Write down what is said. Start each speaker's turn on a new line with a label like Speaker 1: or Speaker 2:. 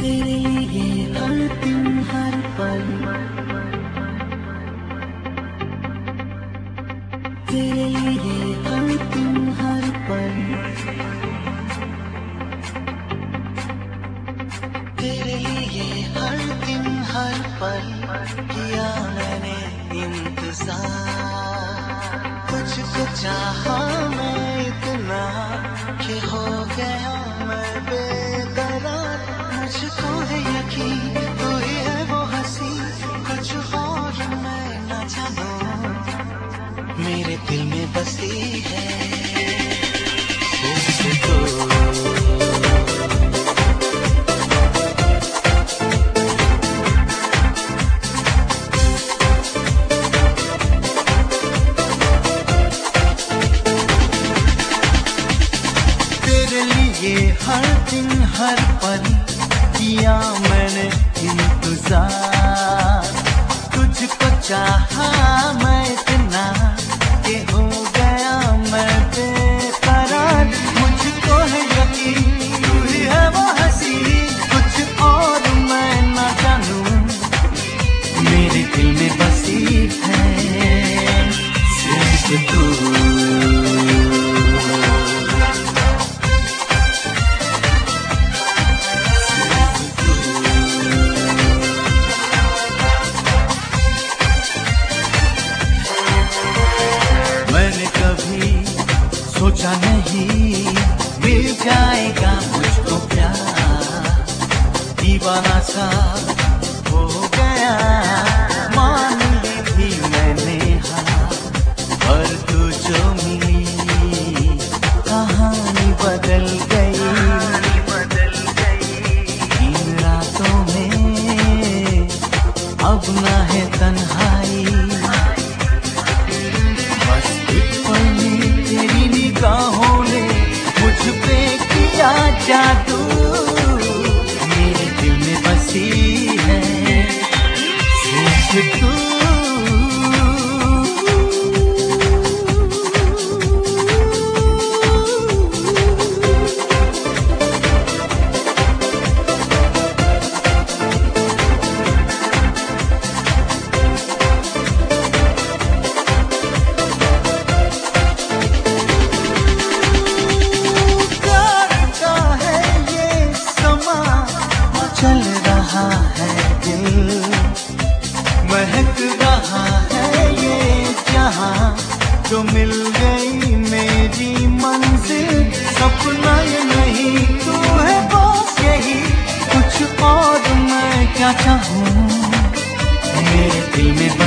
Speaker 1: तेरे लिए हर दिन हर पल, तेरे लिए हर दिन हर पल, तेरे लिए हर दिन हर पल किया मैंने इंतजार। तुझको चाहा मैं इतना कि हो गया मैं बेकरार। मुझको है यकीन तू ही है वो हंसी, कुछ और मैं न जानूं, मेरे दिल में बसी है सिर्फ तू। ये हर दिन हर पल किया मैंने इंतजार। तुझको चाहा मैं इतना कि हो गया मैं बेकरार। मुझको है यकीन तू ही है वो हंसी, कुछ और मैं न जानूं, मेरे दिल में बसी है सिर्फ तू। सोचा नहीं मिल जाएगा मुझको प्यार, दीवाना सा हो गया मान ली थी मैंने हाँ। पर तू जो मिली कहानी बदल गई, इन रातों में अब ना है तन्हाई। निगाहों ने मुझ पे किया जादू, मेरे दिल में बसी है सिर्फ तू। चल रहा है दिल, महक रहा है ये जहां, जो मिल गई मेरी मंजिल। सपना ये नहीं तू है बस यही, कुछ और मैं क्या चाहूं, मेरे दिल में